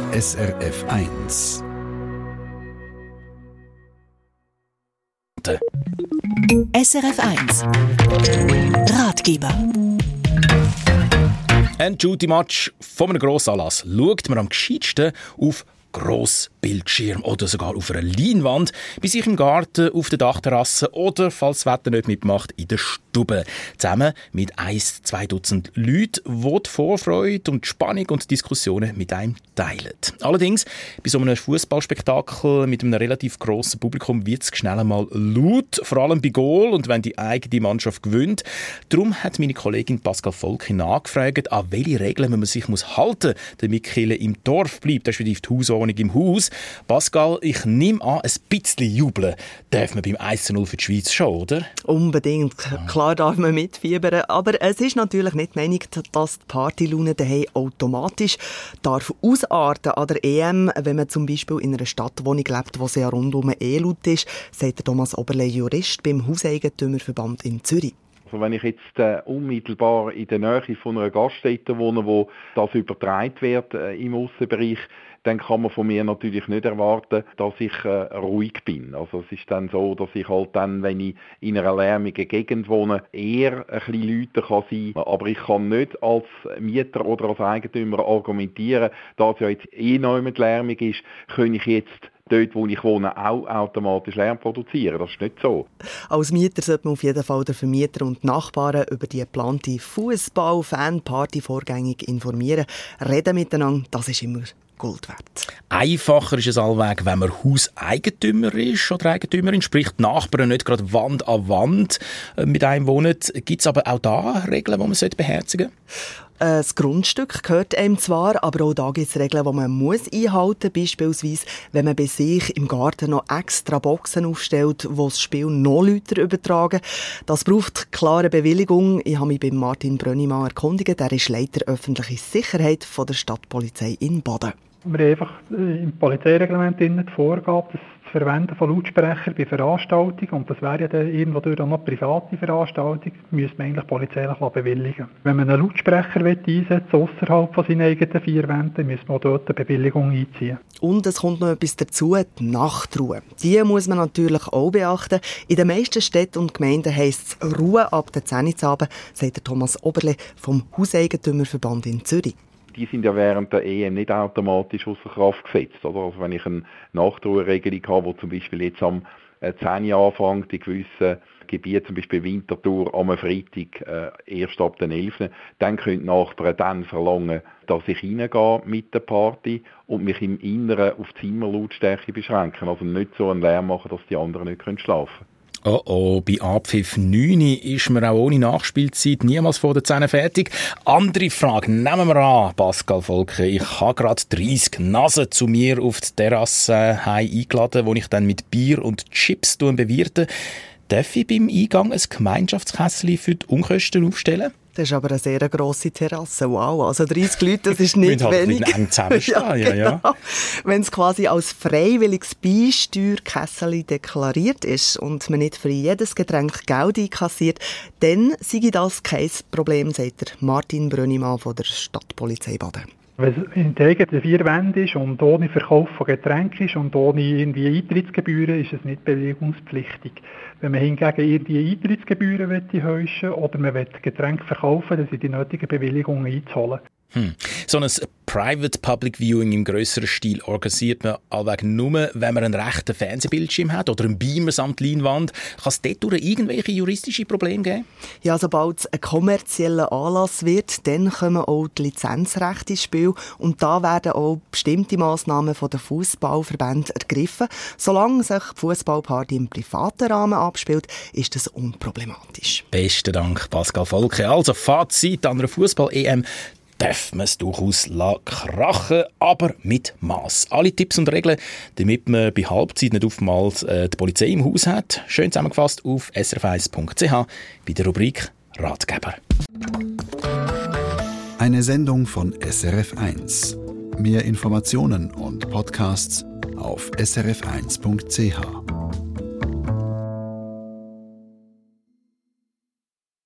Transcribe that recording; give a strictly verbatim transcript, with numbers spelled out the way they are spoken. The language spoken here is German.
S R F eins. S R F eins Ratgeber. Ein Shooting-Match von einem Grossanlass schaut man am gescheitsten auf Grossbildschirm oder sogar auf einer Leinwand, bei sich im Garten, auf der Dachterrasse oder, falls das Wetter nicht mitmacht, in der Stube. Zusammen mit eins, zwei Dutzend Leuten, die die Vorfreude und die Spannung und die Diskussionen mit einem teilen. Allerdings, bei so einem Fußballspektakel mit einem relativ grossen Publikum wird es schnell einmal laut, vor allem bei Goal und wenn die eigene Mannschaft gewinnt. Darum hat meine Kollegin Pascal Volke nachgefragt, an welche Regeln man sich muss halten muss, damit Kille im Dorf bleibt, respektive die Hausordnung im Haus. Pascal, ich nehme an, ein bisschen jubeln darf man beim eins zu null für die Schweiz schon, oder? Unbedingt. Klar darf man mitfiebern, aber es ist natürlich nicht die Meinung, dass die Partylaune daheim automatisch darf ausarten an der E M, wenn man zum Beispiel in einer Stadtwohnung lebt, wo es ja rundum eh laut ist, sagt der Thomas Oberle, Jurist beim Hauseigentümerverband in Zürich. Also wenn ich jetzt äh, unmittelbar in der Nähe von einer Gaststätte wohne, wo das übertragen wird äh, im Aussenbereich, dann kann man von mir natürlich nicht erwarten, dass ich äh, ruhig bin. Also es ist dann so, dass ich halt dann, wenn ich in einer lärmigen Gegend wohne, eher ein bisschen lauter kann sein. Aber ich kann nicht als Mieter oder als Eigentümer argumentieren, da es ja jetzt eh noch nicht lärmig ist, kann ich jetzt dort, wo ich wohne, auch automatisch Lärm produzieren. Das ist nicht so. Als Mieter sollte man auf jeden Fall den Vermieter und die Nachbarn über die geplante Fußball-Fan-Party vorgängig informieren. Reden miteinander, das ist immer Gold wert. Einfacher ist es allweg, wenn man Hauseigentümer ist oder Eigentümerin, sprich die Nachbarn nicht gerade Wand an Wand mit einem wohnen. Gibt es aber auch da Regeln, die man beherzigen sollte? Das Grundstück gehört einem zwar, aber auch da gibt es Regeln, die man muss einhalten muss. Beispielsweise, wenn man bei sich im Garten noch extra Boxen aufstellt, die das Spiel noch lauter übertragen. Das braucht klare Bewilligung. Ich habe mich bei Martin Brönnimann erkundigt. Er ist Leiter öffentliche Sicherheit von der Stadtpolizei in Baden. Wir haben einfach im Polizeireglement die Vorgabe, das Verwenden von Lautsprechern bei Veranstaltungen, und das wäre ja dann irgendwo durch auch noch private Veranstaltung, müsste man eigentlich polizeilich bewilligen. Wenn man einen Lautsprecher einsetzen will, ausserhalb von seinen eigenen vier Wänden, müsste man auch dort eine Bewilligung einziehen. Und es kommt noch etwas dazu, die Nachtruhe. Die muss man natürlich auch beachten. In den meisten Städten und Gemeinden heisst es Ruhe ab der zehn Uhr abends, sagt der Thomas Oberle vom Hauseigentümerverband in Zürich. Die sind ja während der E M nicht automatisch außer Kraft gesetzt. Oder? Also wenn ich eine Nachtruheregelung habe, die zum Beispiel jetzt am zehn Uhr anfängt, in gewissen Gebieten, zum Beispiel Winterthur, am Freitag äh, erst ab den elften dann können die Nachbarn dann verlangen, dass ich reingehe mit der Party und mich im Inneren auf die Zimmerlautstärke beschränken. Also nicht so einen Lärm machen, dass die anderen nicht schlafen können. Oh oh, bei Abpfiff neun ist man auch ohne Nachspielzeit niemals vor der zehn fertig. Andere Frage, nehmen wir an, Pascal Volke, ich habe gerade dreissig Nasen zu mir auf die Terrasse heim eingeladen, wo ich dann mit Bier und Chips bewirte. Darf ich beim Eingang ein Gemeinschaftskessel für die Unkosten aufstellen? Das ist aber eine sehr grosse Terrasse. Wow, also dreissig Leute, das ist nicht halt wenig. Eng zusammenstehen, ja, ja, ja. Genau. Wenn es quasi als freiwilliges Beisteuerkessel deklariert ist und man nicht für jedes Getränk Geld einkassiert, dann sei das kein Problem, sagt Martin Brönnimann von der Stadtpolizei Baden. Wenn es in den eigenen vier Wänden ist und ohne Verkauf von Getränken ist und ohne irgendwie Eintrittsgebühren, ist es nicht bewilligungspflichtig. Wenn man hingegen irgendwie Eintrittsgebühren heischen oder man will Getränke verkaufen, dann sind die nötigen Bewilligungen einzuholen. Hm. So ein Private Public Viewing im grösseren Stil organisiert man allweg nur, wenn man einen rechten Fernsehbildschirm hat oder einen Beamer samt Leinwand. Kann es dort durch irgendwelche juristische Probleme geben? Ja, sobald es ein kommerzieller Anlass wird, dann kommen auch die Lizenzrechte ins Spiel und da werden auch bestimmte Massnahmen von den Fußballverbänden ergriffen. Solange sich die Fußballparty im privaten Rahmen abspielt, ist das unproblematisch. Besten Dank, Pascal Volke. Also Fazit an einer Fußball-E M. Darf man es durchaus krachen, aber mit Mass. Alle Tipps und Regeln, damit man bei Halbzeit nicht oftmals äh, die Polizei im Haus hat, schön zusammengefasst auf s r f eins punkt c h bei der Rubrik Ratgeber. Eine Sendung von S R F eins. Mehr Informationen und Podcasts auf s r f eins punkt c h.